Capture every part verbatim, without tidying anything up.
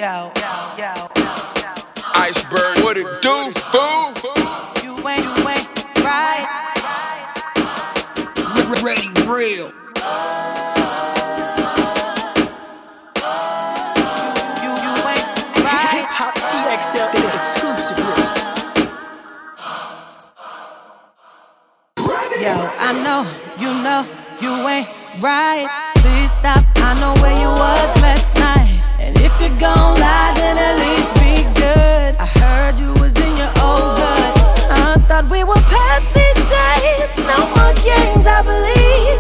yo, yo, yo. Iceberg, what it do, fool? You ain't, you ain't right. Ready, real. You, you, you ain't right. Hip Hop T X L, the exclusive list. Yo, I know, you know, you ain't right. Please stop, I know where you was last night. And if you're gon' lie, then at least be good. I heard you was in your old hood. I thought we were past these days. No more games, I believe.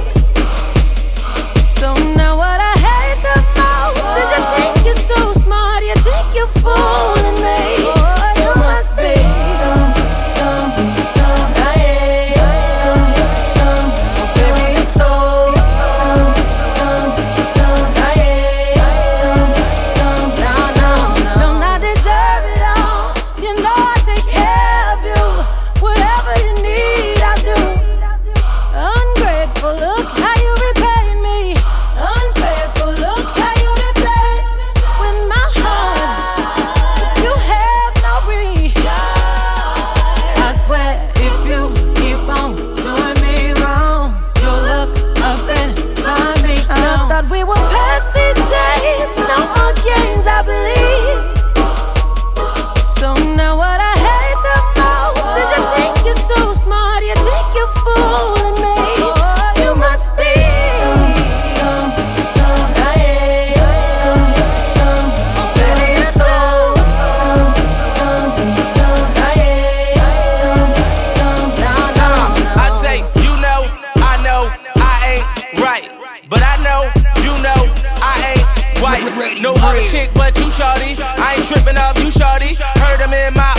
So now what I hate the most is you think you're so smart, you think you're fooling me. You must be dumb, dumb, dumb. I ain't dumb, dumb. Oh baby, you're so dumb, dumb, dumb. I ain't dumb, dumb. No, no, no. Don't I deserve it all? You know I take care of you. Whatever you need, I do. Ungrateful, look how you repaying me. Unfaithful, look how you replay with my heart. You have no regard. I swear, if you keep on doing me wrong, you'll look up and find me. I thought we were past these days. No more games, I believe. So now what I hate the most is you think you're so smart, you think you're fooling me. You must be dumb, dumb, dumb. I ain't dumb, dumb. Oh baby, you're so dumb, dumb, dumb. I ain't dumb, dumb. No, no, no. I say, you know, I know, I ain't right. But I know, you know, I ain't white. No other chick but you, shorty. I ain't tripping off you, shorty. Heard him in my